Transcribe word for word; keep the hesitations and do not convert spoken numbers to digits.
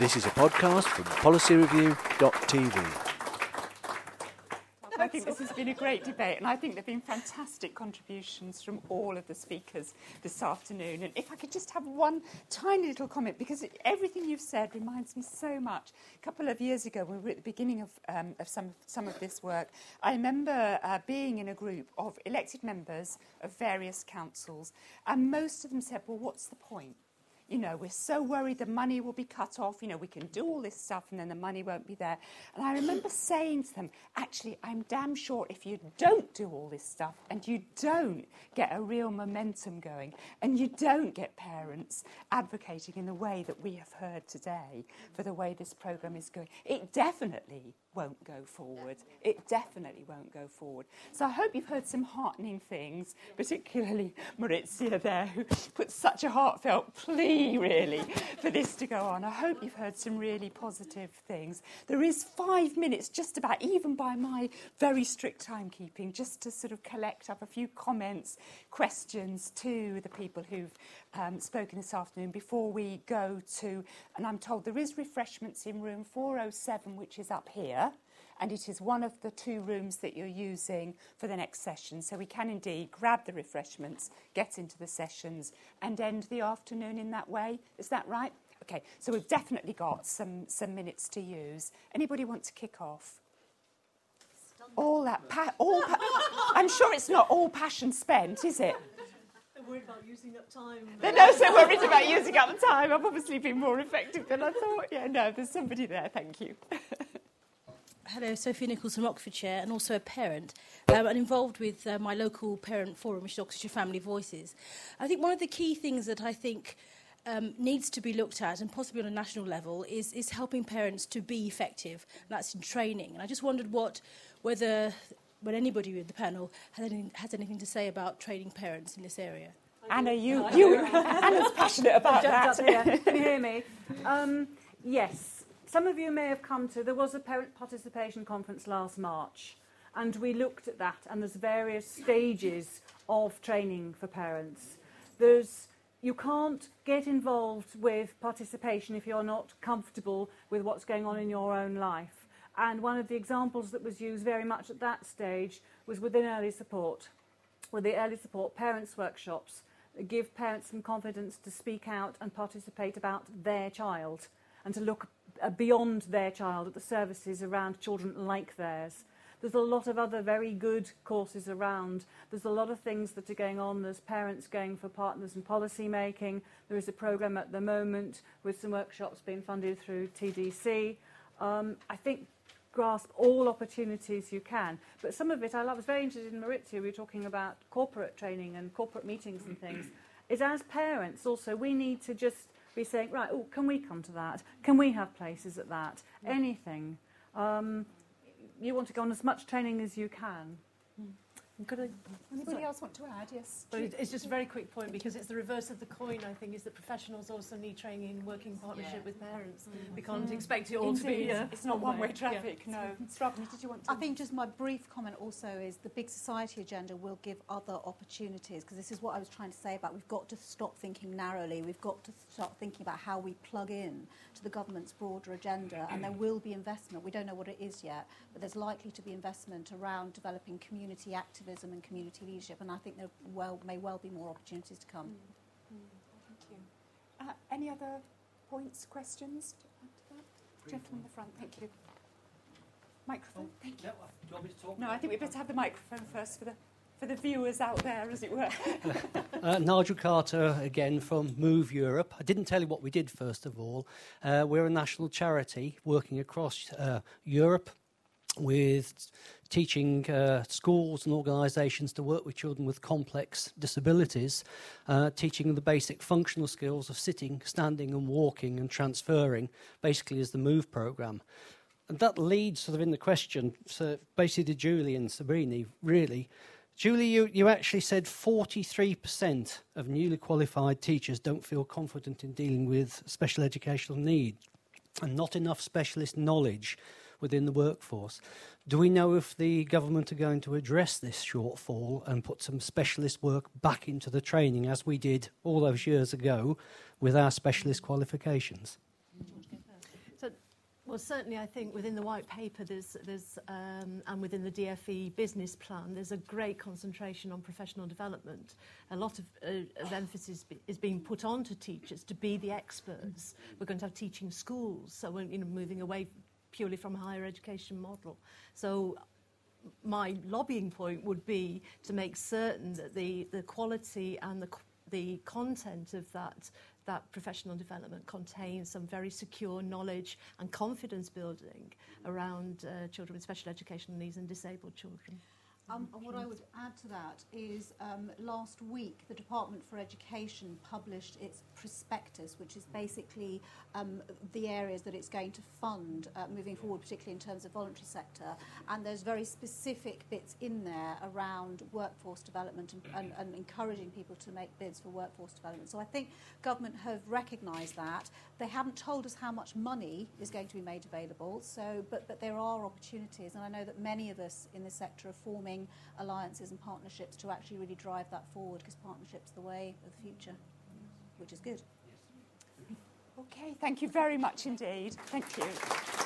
This is a podcast from policy review dot t v. I think this has been a great debate, and I think there have been fantastic contributions from all of the speakers this afternoon. And if I could just have one tiny little comment, because it, everything you've said reminds me so much. A couple of years ago, when we were at the beginning of, um, of some, some of this work, I remember uh, being in a group of elected members of various councils, and most of them said, well, what's the point? You know, we're so worried the money will be cut off. You know, we can do all this stuff and then the money won't be there. And I remember saying to them, actually, I'm damn sure if you don't do all this stuff and you don't get a real momentum going and you don't get parents advocating in the way that we have heard today for the way this programme is going, it definitely won't go forward. It definitely won't go forward. So I hope you've heard some heartening things, particularly Maurizia there, who put such a heartfelt plea, really, for this to go on. I hope you've heard some really positive things. There is five minutes, just about, even by my very strict timekeeping, just to sort of collect up a few comments, questions to the people who've um, spoken this afternoon before we go to, and I'm told there is refreshments in room four oh seven, which is up here. And it is one of the two rooms that you're using for the next session. So we can indeed grab the refreshments, get into the sessions, and end the afternoon in that way. Is that right? OK, so we've definitely got some, some minutes to use. Anybody want to kick off? All that... Pa- all pa- I'm sure it's not all passion spent, is it? They're worried about using up time. They're not so worried about using up the time. I've obviously been more effective than I thought. Yeah, no, there's somebody there. Thank you. Hello, Sophie Nichols from Oxfordshire, and also a parent, um, and involved with uh, my local parent forum, which is Oxfordshire Family Voices. I think one of the key things that I think um, needs to be looked at, and possibly on a national level, is, is helping parents to be effective, and that's in training. And I just wondered what, whether, when anybody with the panel has, any, has anything to say about training parents in this area. Anna, you, you Anna's passionate about that. Can you hear me? Um, yes. Some of you may have come to, there was a parent participation conference last March, and we looked at that, and there's various stages of training for parents. There's, you can't get involved with participation if you're not comfortable with what's going on in your own life. And one of the examples that was used very much at that stage was within early support, with the early support parents' workshops that give parents some confidence to speak out and participate about their child, and to look beyond their child at the services around children like theirs. There's a lot of other very good courses around. There's a lot of things that are going on. There's parents going for partners in policy making. There is a programme at the moment with some workshops being funded through T D C. Um, I think grasp all opportunities you can. But some of it, I was very interested in Maurizia, we were talking about corporate training and corporate meetings and things, is as parents also we need to just be saying, right, oh, can we come to that? Can we have places at that? Anything. Um, you want to go on as much training as you can. Could I, anybody else want to add? Yes. But it's just a very quick point, because it's the reverse of the coin, I think, is that professionals also need training in working partnership yeah. with parents. Mm. We can't mm. expect it all Indeed. to be... Uh, it's not one-way traffic, yeah. no. Stravni, did you want to... I think just my brief comment also is the big society agenda will give other opportunities, because this is what I was trying to say about we've got to stop thinking narrowly, we've got to start thinking about how we plug in to the government's broader agenda, and there will be investment. We don't know what it is yet, but there's likely to be investment around developing community activism and community leadership, and I think there well, may well be more opportunities to come. Mm. Mm. Thank you. Uh, any other points, questions to add to that? Gentleman in the front, thank you. Microphone, oh, thank you. No, do you want me to talk? No, I think we'd better have the microphone first for the for the viewers out there, as it were. uh, Nigel Carter again from Move Europe. I didn't tell you what we did first of all. Uh, we're a national charity working across uh, Europe with teaching uh, schools and organisations to work with children with complex disabilities, uh, teaching them the basic functional skills of sitting, standing and walking and transferring, basically as the MOVE programme. And that leads sort of in the question, so basically to Julie and Sabrini, really. Julie, you, you actually said forty-three percent of newly qualified teachers don't feel confident in dealing with special educational need, and not enough specialist knowledge within the workforce. Do we know if the government are going to address this shortfall and put some specialist work back into the training, as we did all those years ago with our specialist qualifications? Well, certainly, I think within the white paper, there's, there's um, and within the D F E business plan, there's a great concentration on professional development. A lot of, uh, of emphasis be, is being put on to teachers to be the experts. We're going to have teaching schools, so we're you know, moving away purely from a higher education model. So my lobbying point would be to make certain that the, the quality and the, the content of that that professional development contains some very secure knowledge and confidence building around uh, children with special educational needs and disabled children. Um, and what I would add to that is um, last week the Department for Education published its prospectus, which is basically um, the areas that it's going to fund uh, moving forward, particularly in terms of voluntary sector. And there's very specific bits in there around workforce development and, and, and encouraging people to make bids for workforce development. So I think government have recognised that. They haven't told us how much money is going to be made available, so, but, but there are opportunities. And I know that many of us in this sector are forming alliances and partnerships to actually really drive that forward, because partnership's the way of the future, which is good. Okay, thank you very much indeed. Thank you.